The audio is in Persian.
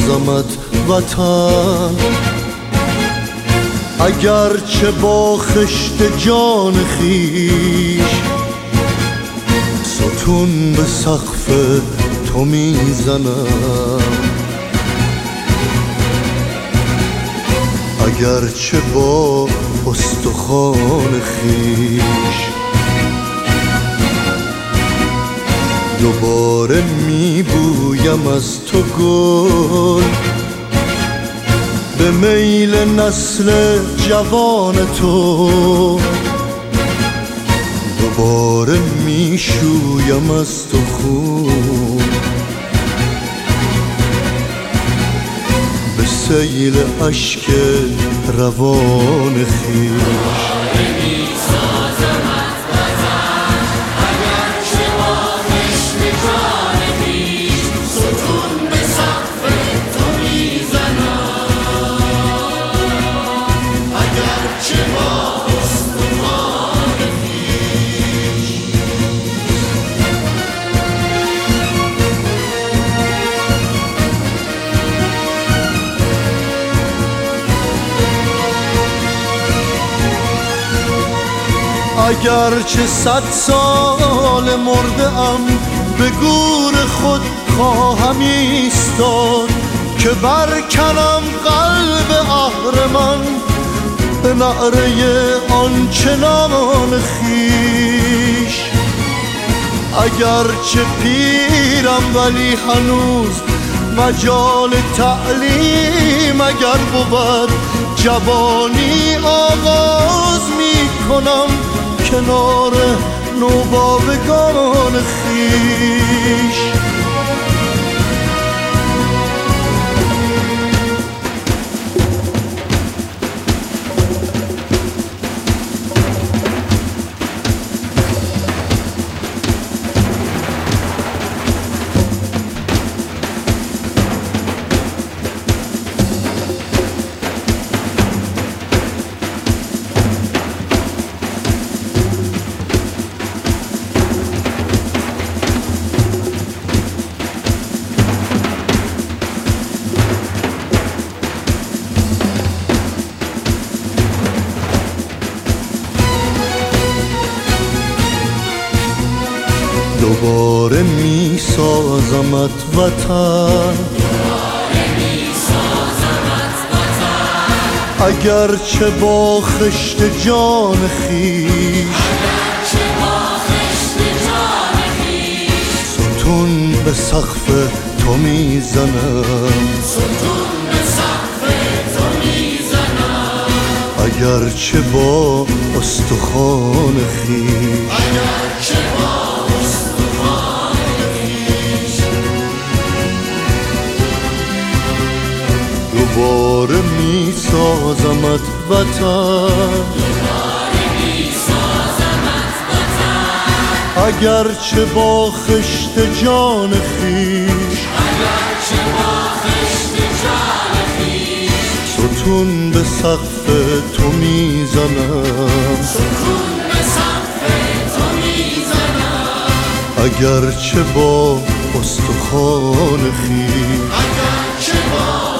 سازمت وطن، اگرچه با خشت جان خویش ستون به سقف تو میزنم، اگرچه با استخوان خویش دوباره میبویم از تو گل، به میل نسل جوان تو دوباره میشویم از تو خون، به سیل اشک روان خویش. اگرچه 100 سال مرده ام به گور خود خواهم ایستاد، که برکنم قلب اهرمن به نعره آنچنان خویش. اگرچه پیرم ولی هنوز مجال تعلیم اگر بود، جوانی آغاز می کنم کنار نوباوگان خویش. دوباره می سازمت وطن، اگرچه با خشت جان خویش ستون به سقف تو میزنم، اگرچه با استخوان خویش دوباره می سازمت وطن، اگرچه با خشت جان خویش ستون به سقف تو میزنم، اگرچه با استخوان خویش